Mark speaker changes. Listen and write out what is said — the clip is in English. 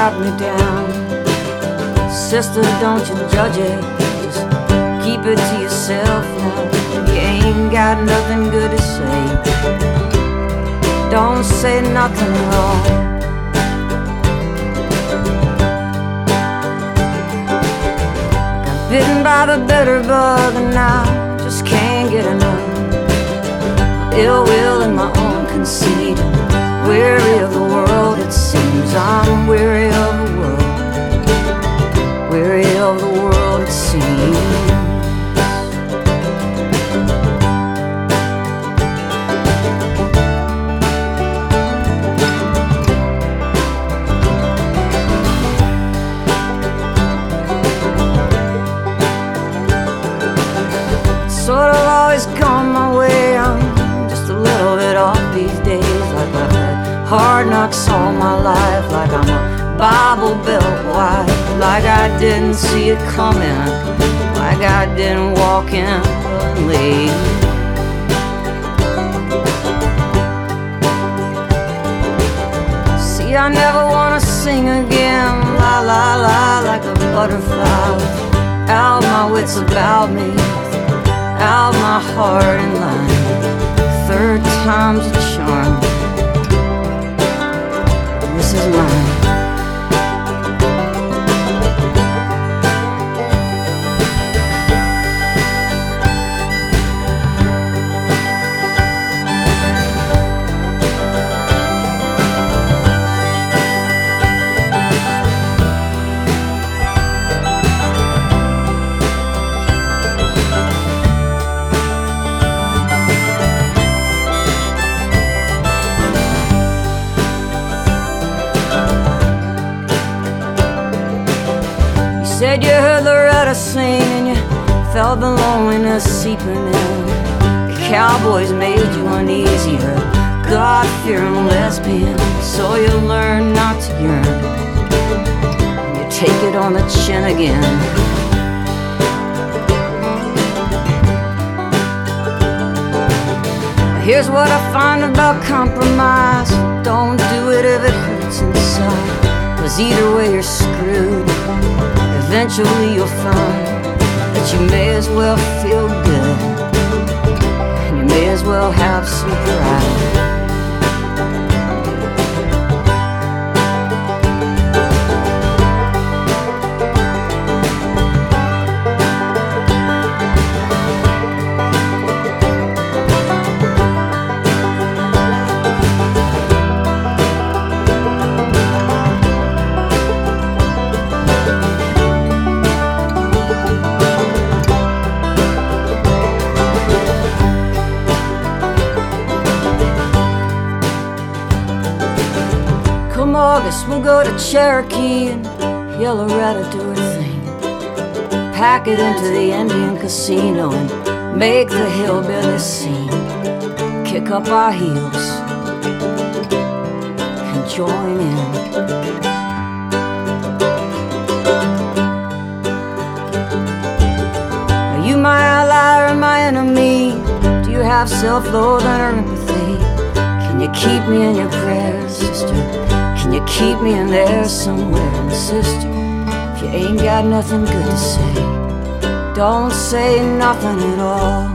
Speaker 1: got me down. Sister, don't you judge it, just keep it to yourself now. You ain't got nothing good to say, don't say nothing at all. Got bitten by the bitter bug and I just can't get enough. Ill will in my own conceit, weary of the world it seems. I'm weary of the world, weary of the world it seems. Sort of always gone my way, I'm just a little bit off these days. Like I've had hard knocks all my life, like I'm a Bible Belt wife, like I didn't see it coming, like I didn't walk in late. See, I never wanna sing again, la la la, like a butterfly, without my wits about me, out my heart in line. Third time's a charm, this is mine. Said you heard Loretta sing and you felt the loneliness seeping in. The cowboys made you uneasy, a God-fearing lesbian, so you learn not to yearn. You take it on the chin again. Here's what I find about compromise: don't do it if it hurts inside, 'cause either way you're screwed. Eventually you'll find that you may as well feel good, and you may as well have some pride. Come August, we'll go to Cherokee and hear Loretta do her thing. Pack it into the Indian casino and make the hillbilly scene. Kick up our heels and join in. Are you my ally or my enemy? Do you have self-loathing or empathy? Can you keep me in your prayers, sister? Can you keep me in there somewhere? And sister, if you ain't got nothing good to say, don't say nothing at all.